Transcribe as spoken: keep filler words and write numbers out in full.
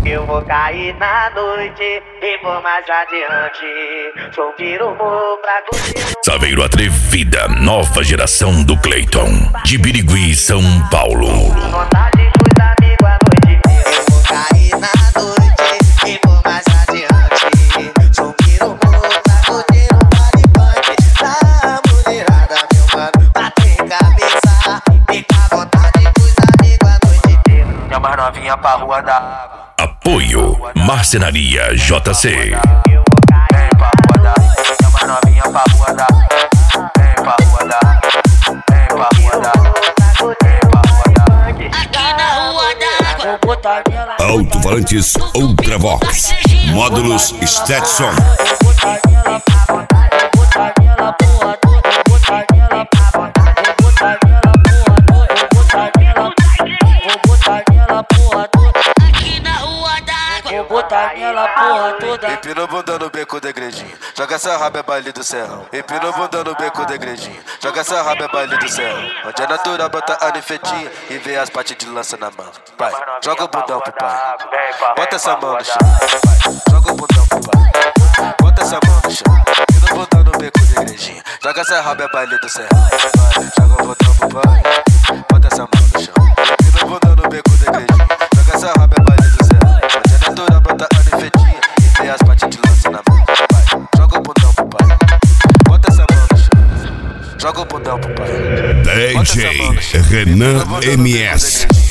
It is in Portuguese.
Eu vou cair na noite e vou mais adiante. Sou pirobo pra curtir. Saveiro Atrevida, nova geração do Cleiton, de Birigui, São Paulo. Vontade dos amigos à noite. Eu vou cair na noite e vou mais adiante. Sou pirobo pra curtir um baile funk. Da mulherada, meu mano, bater cabeça. Fica à vontade dos amigos à noite inteira. Minha mais novinha pra rua da água. Apoio Marcenaria J C. Vem pra rua da água. Minha mais novinha pra rua da água. Vem pra rua da água. Vem pra rua da água. Vem pra rua da água. Aqui na rua da água. Vou botar nela. Alto-falantes Ultravox, módulos Stetson. Vou botar nela pra vontade. Vou botar nela porra toda. Vou botar nela pra vontade. Vou botar nela porra toda. Vou botar nela. Vou botar nela porra toda. Aqui na rua da água. Vou botar nela porra toda. Empina o bunda no beco da igrejinha. Joga essa raba é baile do serrão. Empina o bunda no beco da igrejinha. Joga essa raba é baile do serrão. Onde é natural, bota a nefetinha e vê as partes de lança na mão. Pai, joga o bundão pro pai. Bota essa mão no chão. Joga o bundão pro pai. Bota essa mão no chão. Empina o bundão no beco da igrejinha. Joga essa raba é baile do serrão. Joga o bundão pro pai. Bota essa mão no chão. Empina o bundão no beco da igrejinha. Joga essa raba é baile do serrão. Onde é natural, bota a nefetinha e vê as partes de lança na mão. Pai, joga o bundão pro pai. Bota essa mão no chão. Joga o bundão pro pai. D J Renan M S.